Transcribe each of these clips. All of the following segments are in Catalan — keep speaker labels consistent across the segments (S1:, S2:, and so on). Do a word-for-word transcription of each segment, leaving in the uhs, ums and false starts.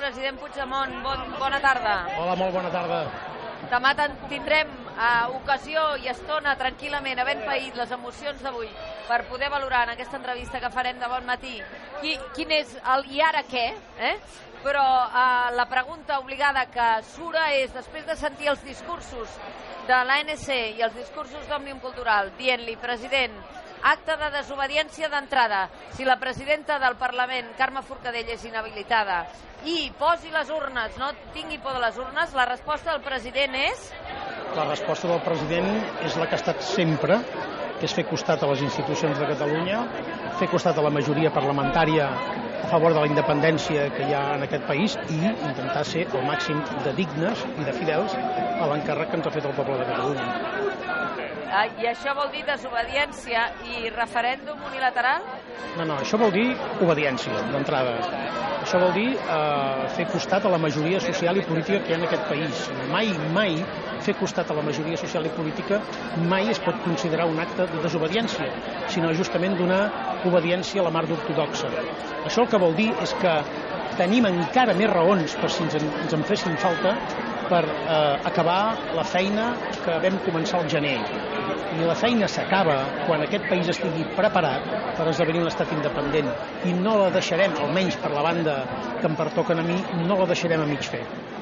S1: president Puigdemont, bon, bona tarda.
S2: Hola, molt bona tarda.
S1: Demà tindrem uh, ocasió i estona tranquil·lament, havent paït les emocions d'avui, per poder valorar en aquesta entrevista que farem de bon matí qui, quin és el i ara què, eh? Però uh, la pregunta obligada que surt és, després de sentir els discursos de l'A N C i els discursos d'Òmnium Cultural, dient-li, president, acte de desobediència d'entrada, si la presidenta del Parlament, Carme Forcadell, és inhabilitada, i posi les urnes, no tingui por de les urnes, la resposta del president és...
S2: La resposta del president és la que ha estat sempre, que és fer costat a les institucions de Catalunya, fer costat a la majoria parlamentària a favor de la independència que hi ha en aquest país i intentar ser el màxim de dignes i de fidels a l'encàrrec que ens ha fet el poble de Catalunya.
S1: Ah, I això vol dir desobediència i referèndum unilateral?
S2: No, no, això vol dir obediència, d'entrada. Això vol dir eh, fer costat a la majoria social i política que hi ha en aquest país. Mai, mai fer costat a la majoria social i política mai es pot considerar un acte de desobediència, sinó justament d'una obediència a la mar d'ortodoxa. Això el que vol dir és que tenim encara més raons per si ens en, ens en fessin falta per eh, acabar la feina que vam començar al gener. I la feina s'acaba quan aquest país estigui preparat per esdevenir un estat independent. I no la deixarem, almenys per la banda que em pertoquen a mi, no la deixarem a mig fer.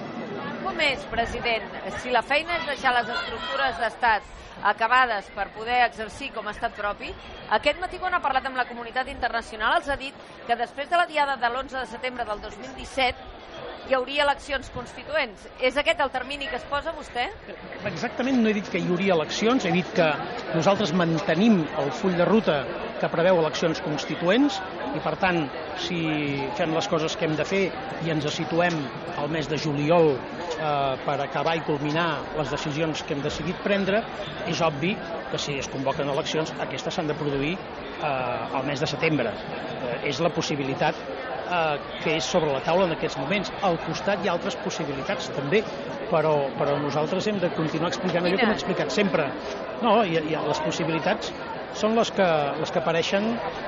S1: Com és, president? Si la feina és deixar les estructures d'estat acabades per poder exercir com a estat propi, aquest matí quan ha parlat amb la comunitat internacional els ha dit que després de la diada de l'onze de setembre del dos mil disset hi hauria eleccions constituents. És aquest el termini que es posa vostè?
S2: Exactament no he dit que hi hauria eleccions, he dit que nosaltres mantenim el full de ruta que preveu eleccions constituents i, per tant, si fem les coses que hem de fer i ens situem al mes de juliol eh, per acabar i culminar les decisions que hem decidit prendre, és obvi que si es convoquen eleccions, aquestes s'han de produir eh, al mes de setembre. Eh, és la possibilitat eh, que és sobre la taula en aquests moments. Al costat hi ha altres possibilitats també, però, però nosaltres hem de continuar explicant allò que hem explicat sempre. No, hi ha, hi ha les possibilitats són les que, les que apareixen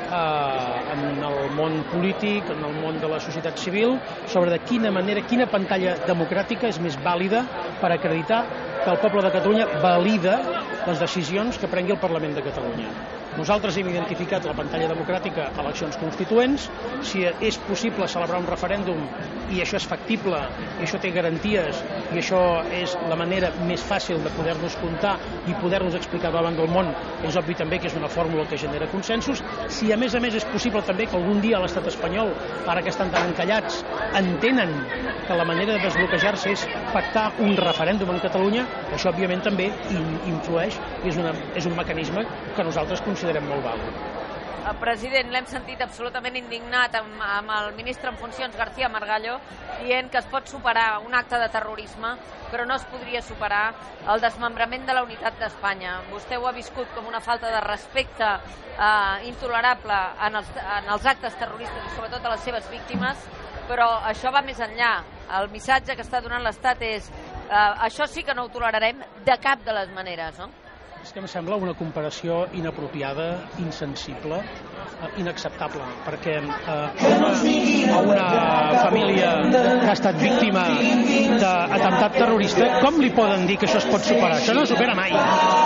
S2: eh, en el món polític, en el món de la societat civil, sobre de quina manera, quina pantalla democràtica és més vàlida per acreditar que el poble de Catalunya valida les decisions que prengui el Parlament de Catalunya. Nosaltres hem identificat la pantalla democràtica a eleccions constituents. Si és possible celebrar un referèndum i això és factible, i això té garanties, i això és la manera més fàcil de poder-nos comptar i poder-nos explicar davant del món, és obvi també que és una fórmula que genera consensos. Si a més a més és possible també que algun dia l'estat espanyol, ara que estan tan encallats, entenen que la manera de desbloquejar-se és pactar un referèndum en Catalunya, això òbviament també influeix i és, una, és un mecanisme que nosaltres considerem molt vàlid.
S1: El president l'hem sentit absolutament indignat amb, amb el ministre en funcions García Margallo dient que es pot superar un acte de terrorisme però no es podria superar el desmembrament de la unitat d'Espanya. Vostè ho ha viscut com una falta de respecte eh, intolerable en els, en els actes terroristes i sobretot a les seves víctimes, però això va més enllà. El missatge que està donant l'Estat és eh, això sí que no ho tolerarem de cap de les maneres, no?
S2: És que em sembla una comparació inapropiada, insensible, eh, inacceptable, perquè eh, una, una família que ha estat víctima d'atemptat terrorista, com li poden dir que això es pot superar? Això no es supera mai.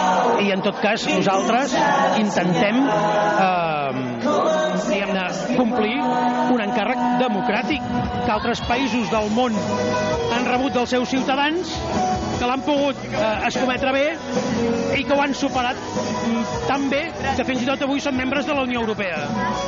S2: I en tot cas nosaltres intentem eh, diguem-ne, complir un encàrrec democràtic que altres països del món han rebut dels seus ciutadans, que l'han pogut eh, escometre bé i que ho han superat tan bé que fins i tot avui són membres de la Unió Europea.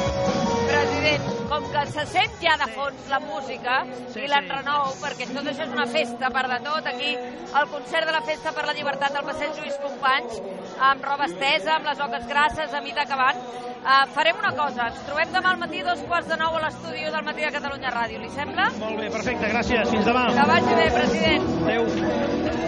S1: President, com que se sent ja de fons la música
S2: sí,
S1: i l'enrenou, sí. Perquè tot això és una festa, a part de tot, aquí el concert de la Festa per la Llibertat al passeig Lluís Companys, amb roba estesa, amb les oques grasses, a mida acabant. Uh, farem una cosa, ens trobem demà al matí dos quarts de nou a l'estudi del Matí de Catalunya Ràdio, li sembla?
S2: Molt bé, perfecte, gràcies, fins demà.
S1: Que vagi bé, president.
S2: Adéu.